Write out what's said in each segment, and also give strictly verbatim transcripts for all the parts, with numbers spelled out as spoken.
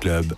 Club,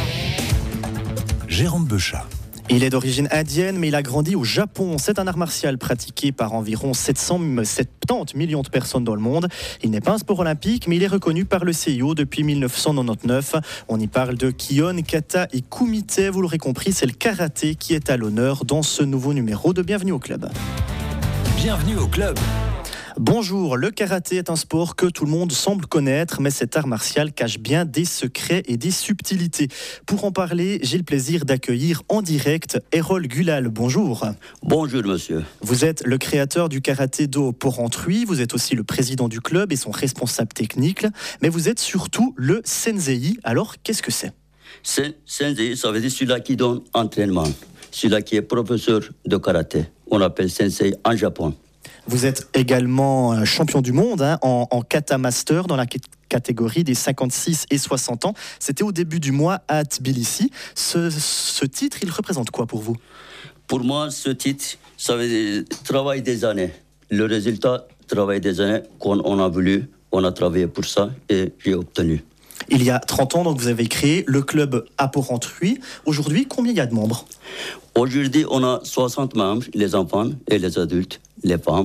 Jérôme Beuchat. Il est d'origine indienne, mais il a grandi au Japon. C'est un art martial pratiqué par environ sept cent soixante-dix millions de personnes dans le monde. Il n'est pas un sport olympique, mais il est reconnu par le C I O depuis mille neuf cent quatre-vingt-dix-neuf. On y parle de Kihon, Kata et Kumite. Vous l'aurez compris, c'est le karaté qui est à l'honneur dans ce nouveau numéro de Bienvenue au Club. Bienvenue au Club. Bonjour, le karaté est un sport que tout le monde semble connaître, mais cet art martial cache bien des secrets et des subtilités. Pour en parler, j'ai le plaisir d'accueillir en direct Errol Gulal. Bonjour. Bonjour monsieur. Vous êtes le créateur du karaté-do Porrentruy, vous êtes aussi le président du club et son responsable technique, mais vous êtes surtout le sensei. Alors, qu'est-ce que c'est ? C'est, sensei, ça veut dire celui-là qui donne entraînement, celui-là qui est professeur de karaté. On appelle sensei en Japon. Vous êtes également champion du monde hein, en, en kata master dans la c- catégorie des cinquante-six et soixante ans. C'était au début du mois à Tbilissi. Ce, ce titre, il représente quoi pour vous ? Pour moi, ce titre, ça veut dire travail des années. Le résultat, travail des années qu'on on a voulu, on a travaillé pour ça et j'ai obtenu. Il y a trente ans, donc, vous avez créé le club à Porrentruy. Aujourd'hui, combien il y a de membres ? Aujourd'hui, on a soixante membres, les enfants et les adultes, les femmes,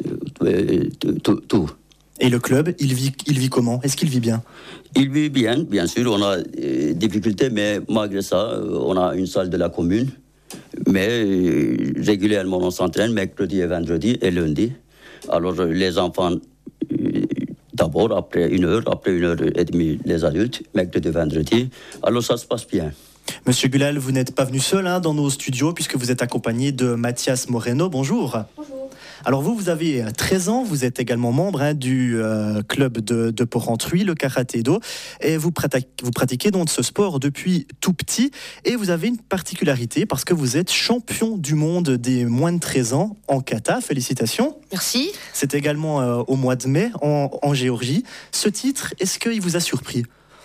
euh, tout, tout. Et le club, il vit, il vit comment ? Est-ce qu'il vit bien ? Il vit bien, bien sûr. On a des difficultés, mais malgré ça, on a une salle de la commune. Mais euh, régulièrement, on s'entraîne mercredi et vendredi et lundi. Alors, les enfants, euh, d'abord, après une heure, après une heure et demie, les adultes, mercredi et vendredi. Alors, ça se passe bien. Monsieur Gulal, vous n'êtes pas venu seul hein, dans nos studios puisque vous êtes accompagné de Mathias Moreno. Bonjour. Bonjour. Alors vous, vous avez treize ans, vous êtes également membre hein, du euh, club de, de Porrentruy, le karaté-do, et vous pratiquez, vous pratiquez donc ce sport depuis tout petit, et vous avez une particularité parce que vous êtes champion du monde des moins de treize ans en kata. Félicitations. Merci. C'est également euh, au mois de mai en, en Géorgie. Ce titre, est-ce qu'il vous a surpris ?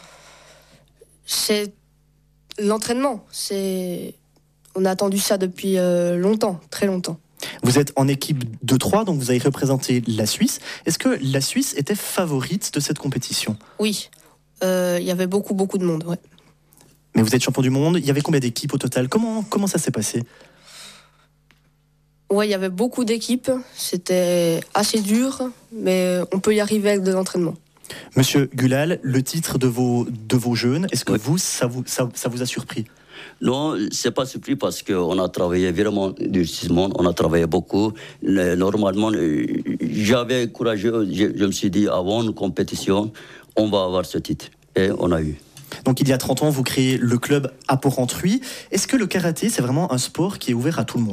C'est l'entraînement. C'est... On a attendu ça depuis euh, longtemps, très longtemps. Vous êtes en équipe de trois, donc vous avez représenté la Suisse. Est-ce que la Suisse était favorite de cette compétition ? Oui, il euh, y avait beaucoup, beaucoup de monde, ouais. Mais vous êtes champion du monde, il y avait combien d'équipes au total ? Comment, comment ça s'est passé ? Ouais, il y avait beaucoup d'équipes, c'était assez dur, mais on peut y arriver avec de l'entraînement. Monsieur Gulal, le titre de vos, de vos jeunes, est-ce que Oui. vous, ça vous, ça, ça vous a surpris ? Non, c'est pas surpris parce qu'on a travaillé vraiment durcissement, on a travaillé beaucoup. Le, normalement, j'avais courageux, je, je me suis dit, avant une compétition, on va avoir ce titre. Et on a eu. Donc il y a trente ans, vous créez le club à Porrentruy. Est-ce que le karaté, c'est vraiment un sport qui est ouvert à tout le monde ?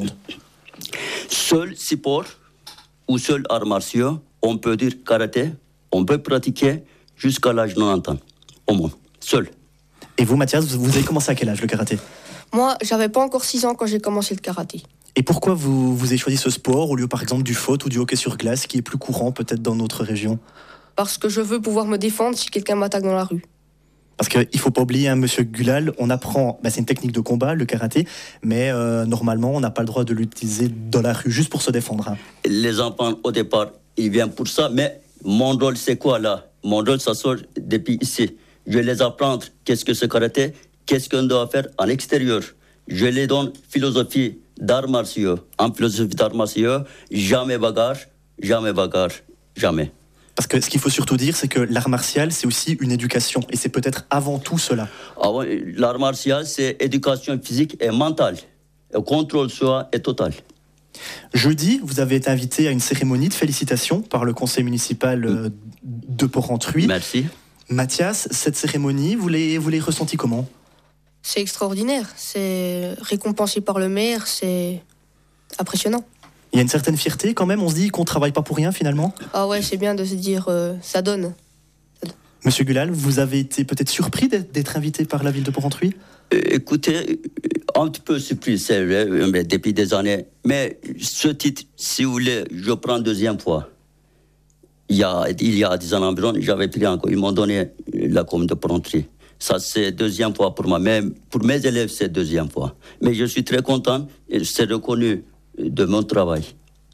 Seul sport ou seul art martiaux, on peut dire karaté, on peut pratiquer jusqu'à l'âge de quatre-vingt-dix ans, au monde, seul. Et vous, Mathias, vous avez commencé à quel âge le karaté ? Moi, j'avais pas encore six ans quand j'ai commencé le karaté. Et pourquoi vous, vous avez choisi ce sport au lieu, par exemple, du foot ou du hockey sur glace, qui est plus courant peut-être dans notre région ? Parce que je veux pouvoir me défendre si quelqu'un m'attaque dans la rue. Parce qu'il ne faut pas oublier, hein, monsieur Gulal, on apprend, bah, c'est une technique de combat, le karaté, mais euh, normalement, on n'a pas le droit de l'utiliser dans la rue, juste pour se défendre. Hein. Les enfants, au départ, ils viennent pour ça, mais mon rôle, c'est quoi là ? Mon rôle, ça sort depuis ici. Je vais les apprendre qu'est-ce que c'est karaté, qu'est-ce qu'on doit faire en extérieur. Je les donne philosophie d'arts martiaux. En philosophie d'arts martiaux, jamais bagarre, jamais bagarre, jamais. Parce que ce qu'il faut surtout dire, c'est que l'art martial, c'est aussi une éducation. Et c'est peut-être avant tout cela. Ah ouais, l'art martial, c'est éducation physique et mentale. Le contrôle soi est total. Jeudi, vous avez été invité à une cérémonie de félicitations par le conseil municipal euh, de Porrentruy. Merci. Mathias, cette cérémonie, vous l'avez, vous l'avez ressentie comment ? C'est extraordinaire, c'est récompensé par le maire, c'est impressionnant. Il y a une certaine fierté quand même, on se dit qu'on ne travaille pas pour rien finalement ? Ah ouais, c'est bien de se dire, euh, ça donne. Monsieur Gulal, vous avez été peut-être surpris d'être, d'être invité par la ville de Porrentruy ? Euh, écoutez, un petit peu surpris, c'est vrai, mais depuis des années. Mais ce titre, si vous voulez, je prends deuxième fois. Il y a, il y a dix ans environ, j'avais pris encore, ils m'ont donné la commune de Porrentruy. Ça, c'est deuxième fois pour moi. Même pour mes élèves, c'est deuxième fois. Mais je suis très content et c'est reconnu de mon travail.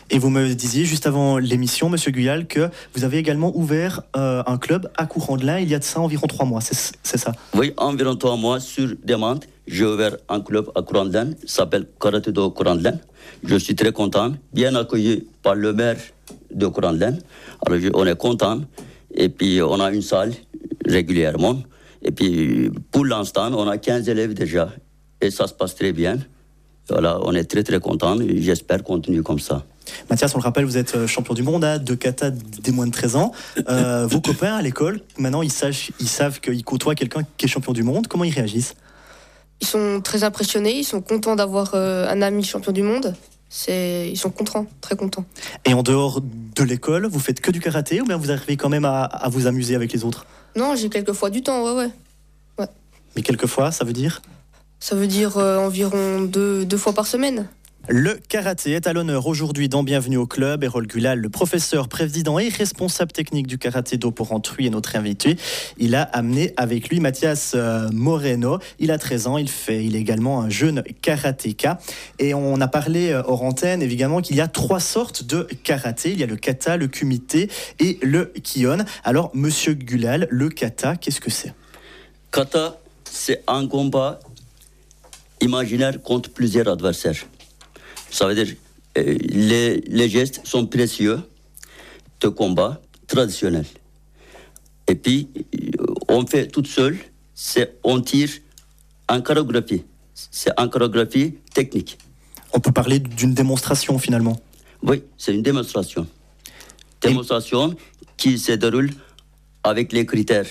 Et vous me disiez juste avant l'émission, Monsieur Guyal, que vous avez également ouvert euh, un club à Courandlin il y a de ça environ trois mois, c'est, c'est ça? Oui, environ trois mois sur demande, j'ai ouvert un club à Courandlin, s'appelle Karaté Do Courandlin. Je suis très content, bien accueilli par le maire de Courandlin. Alors je, on est content, et puis on a une salle régulièrement. Et puis pour l'instant, on a quinze élèves déjà, et ça se passe très bien. Voilà, on est très très content, et j'espère continuer comme ça. Mathias, on le rappelle, vous êtes champion du monde hein, de kata des moins de treize ans. Euh, vos copains à l'école, maintenant ils, sachent, ils savent qu'ils côtoient quelqu'un qui est champion du monde. Comment ils réagissent? Ils sont très impressionnés, ils sont contents d'avoir euh, un ami champion du monde. C'est... Ils sont contents, très contents. Et en dehors de l'école, vous faites que du karaté ou bien vous arrivez quand même à, à vous amuser avec les autres? Non, j'ai quelquefois du temps, ouais, ouais. ouais. Mais quelquefois, ça veut dire? Ça veut dire euh, environ deux, deux fois par semaine. Le karaté est à l'honneur aujourd'hui dans Bienvenue au Club. Erol Gulal, le professeur, président et responsable technique du Karaté Do pour Antruy est notre invité. Il a amené avec lui Mathias Moreno. Il a treize ans, il, fait, il est également un jeune karatéka. Et on a parlé hors antenne, évidemment, qu'il y a trois sortes de karaté. Il y a le kata, le kumite et le kion. Alors, Monsieur Gulal, le kata, qu'est-ce que c'est? Kata, c'est un combat imaginaire contre plusieurs adversaires. Ça veut dire euh, les, les gestes sont précieux de combat traditionnel. Et puis, on fait tout seul, c'est, on tire en chorégraphie. C'est en chorégraphie technique. On peut parler d'une démonstration finalement? Oui, c'est une démonstration. Démonstration qui se déroule avec les critères.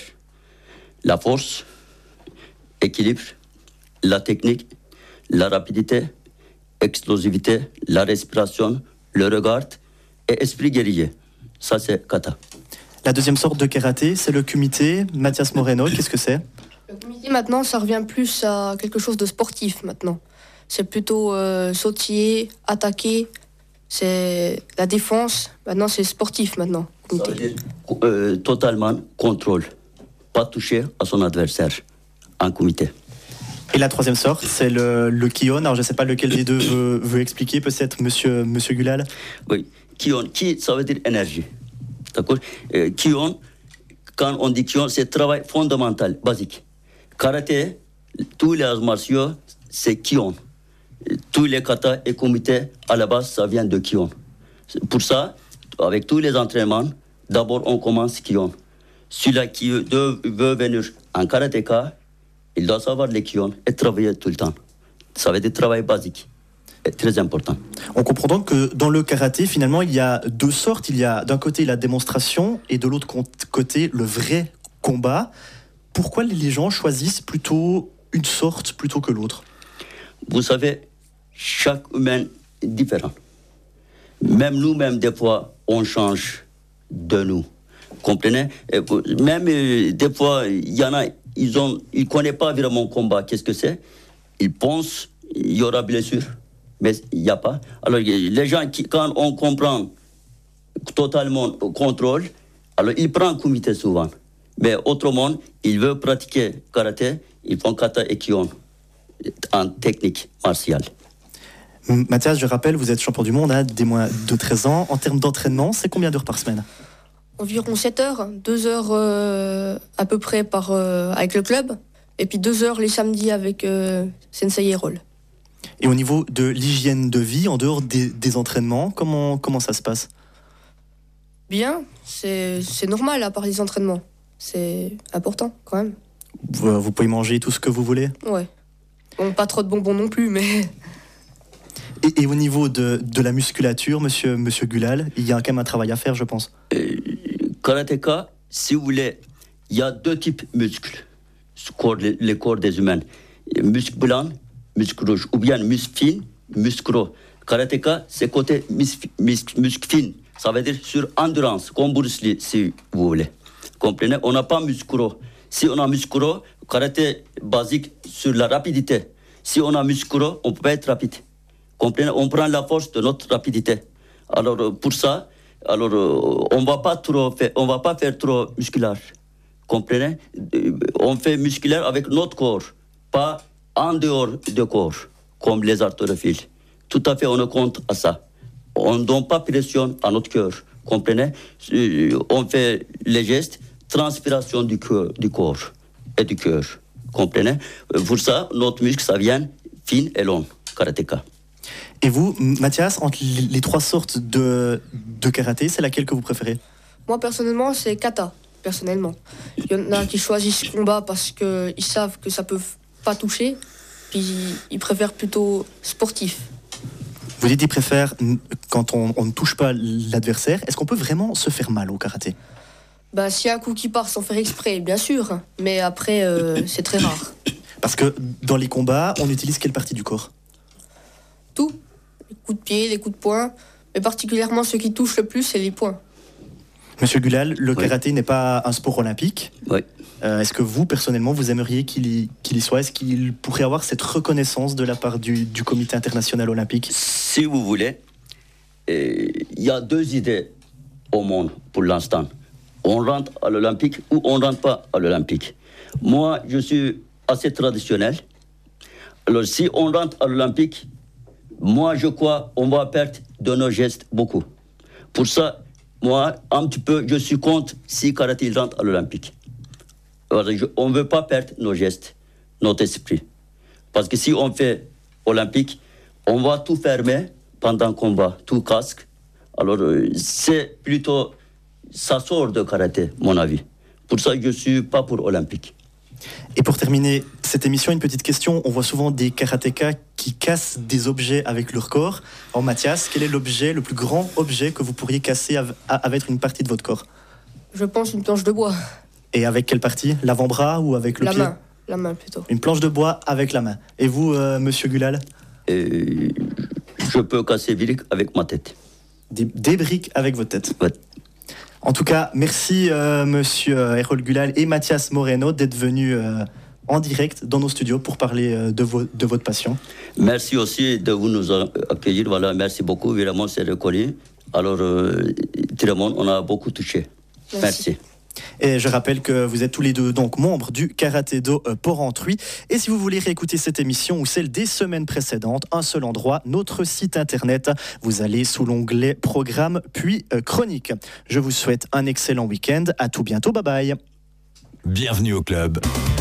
La force, l'équilibre, la technique, la rapidité, explosivité, la respiration, le regard et esprit guerrier. Ça, c'est kata. La deuxième sorte de karaté, c'est le kumite. Mathias Moreno, qu'est-ce que c'est? Le kumite, maintenant, ça revient plus à quelque chose de sportif, maintenant. C'est plutôt euh, sautiller, attaquer, c'est la défense. Maintenant, c'est sportif, maintenant. Ça veut dire euh, totalement contrôle. Pas toucher à son adversaire en kumite. Et la troisième sorte, c'est le, le kion. Alors, je ne sais pas lequel des deux veut, veut expliquer, peut-être, monsieur, monsieur Gulal. Oui, kion. Ki, ça veut dire énergie. D'accord euh, Kion, quand on dit kion, c'est travail fondamental, basique. Karaté, tous les arts martiaux, c'est kion. Tous les kata et comités, à la base, ça vient de kion. Pour ça, avec tous les entraînements, d'abord, on commence kion. Celui-là qui veut, veut venir en karatéka, il doit savoir les kion et travailler tout le temps. Ça veut dire travail basique, et très important. On comprend donc que dans le karaté, finalement, il y a deux sortes. Il y a d'un côté la démonstration et de l'autre côté le vrai combat. Pourquoi les gens choisissent plutôt une sorte plutôt que l'autre? Vous savez, chaque humain est différent. Même nous-mêmes, des fois, on change de nous. Comprenez? Même euh, des fois, il y en a, ils ne ils connaissent pas vraiment le combat. Qu'est-ce que c'est? Ils pensent qu'il y aura blessure, mais il n'y a pas. Alors, les gens, qui, quand on comprend totalement le contrôle, alors ils prennent kumite souvent. Mais autrement, ils veulent pratiquer karaté, ils font kata et kion en technique martiale. Mathias, je rappelle, vous êtes champion du monde hein, des moins de treize ans. En termes d'entraînement, c'est combien d'heures par semaine? Environ sept heures, deux heures euh, à peu près par, euh, avec le club, et puis deux heures les samedis avec euh, Sensei Erol. Et au niveau de l'hygiène de vie, en dehors des, des entraînements, comment, comment ça se passe? Bien, c'est, c'est normal à part les entraînements. C'est important quand même. Vous, vous pouvez manger tout ce que vous voulez? Ouais. Bon, pas trop de bonbons non plus, mais... Et, et au niveau de, de la musculature, monsieur, monsieur Gulal, il y a quand même un travail à faire, je pense. Euh, karatéka, si vous voulez, il y a deux types de muscles, corps, les, les corps des humains. Muscle blanc, muscle rouge, ou bien muscle fin, muscle gros. Karatéka, c'est côté muscle, muscle, muscle fin. Ça veut dire sur endurance, comme Bruce Lee, si vous voulez. Comprenez? On n'a pas muscle gros. Si on a muscle gros, karaté basique sur la rapidité. Si on a muscle gros, on ne peut pas être rapide. Comprenez? On prend la force de notre rapidité. Alors, pour ça, alors, on va pas trop faire, on va pas faire trop musculaire. Comprenez? On fait musculaire avec notre corps, pas en dehors du corps, comme les haltérophiles. Tout à fait, on compte à ça. on ne donne pas pression à notre cœur, comprenez? On fait les gestes, transpiration du, cœur, du corps et du cœur, comprenez? Pour ça, notre muscle, ça vient fin et long, karatéka. Et vous, Mathias, entre les trois sortes de, de karaté, c'est laquelle que vous préférez? Moi, personnellement, c'est kata, personnellement. Il y en a qui choisissent combat parce qu'ils savent que ça peut pas toucher, puis ils préfèrent plutôt sportif. Vous dites qu'ils préfèrent quand on, on ne touche pas l'adversaire. Est-ce qu'on peut vraiment se faire mal au karaté? Ben, s'il y a un coup qui part sans faire exprès, bien sûr, mais après, euh, c'est très rare. Parce que dans les combats, on utilise quelle partie du corps? Tout. Les coups de pied, les coups de poing, mais particulièrement ce qui touche le plus, c'est les poings. Monsieur Gulal, le oui. karaté n'est pas un sport olympique. Oui. Euh, est-ce que vous, personnellement, vous aimeriez qu'il y, qu'il y soit? Est-ce qu'il pourrait avoir cette reconnaissance de la part du, du Comité international olympique? Si vous voulez, il y a deux idées au monde pour l'instant. On rentre à l'Olympique ou on ne rentre pas à l'Olympique. Moi, je suis assez traditionnel. Alors, si on rentre à l'Olympique, moi, je crois qu'on va perdre de nos gestes beaucoup. Pour ça, moi, un petit peu, je suis contre si karaté rentre à l'Olympique. Alors, je, on ne veut pas perdre nos gestes, notre esprit. Parce que si on fait Olympique, on va tout fermer pendant le combat, tout casque. Alors, c'est plutôt... Ça sort de karaté, mon avis. Pour ça, je ne suis pas pour Olympique. Et pour terminer cette émission, une petite question. On voit souvent des karatékas qui cassent des objets avec leur corps. Alors Mathias, quel est l'objet, le plus grand objet que vous pourriez casser avec une partie de votre corps? Je pense une planche de bois. Et avec quelle partie? L'avant-bras ou avec le la pied? main. La main plutôt. Une planche de bois avec la main. Et vous, euh, monsieur Gulal? Et je peux casser des briques avec ma tête. Des, des briques avec votre tête? Ouais. En tout cas, merci euh, monsieur Errol Gulal et Mathias Moreno d'être venus euh, en direct dans nos studios pour parler euh, de, vo- de votre passion. Merci aussi de vous nous accueillir. Voilà, merci beaucoup. Vraiment, c'est reconnu. Alors, euh, tout le monde, on a beaucoup touché. Merci. merci. Et je rappelle que vous êtes tous les deux donc membres du Karaté-Do Porrentruy. Et si vous voulez réécouter cette émission ou celle des semaines précédentes, un seul endroit, notre site internet. Vous allez sous l'onglet Programme puis euh, Chronique. Je vous souhaite un excellent week-end. À tout bientôt. Bye bye. Bienvenue au club.